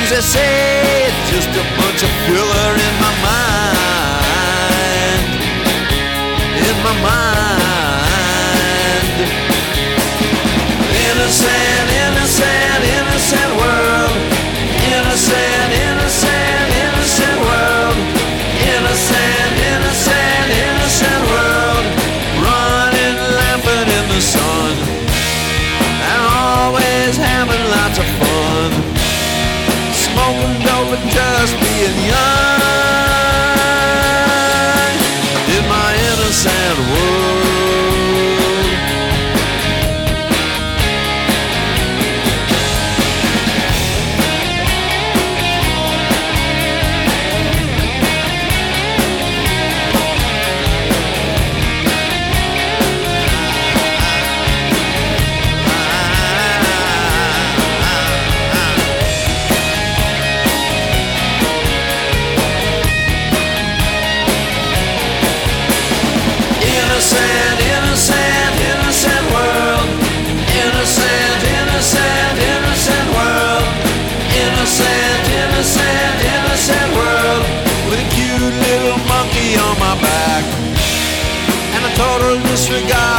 things they say, it's just a bunch of filler in my mind. In my mind. Innocent, innocent, innocent world. Innocent, innocent, innocent world. Innocent, innocent, innocent world. Running, laughing in the sun, and always having lots of fun. Smoking dope and just being young in my innocent world. Innocent, innocent, innocent world. Innocent, innocent, innocent world. Innocent, innocent, innocent world. With a cute little monkey on my back and a total disregard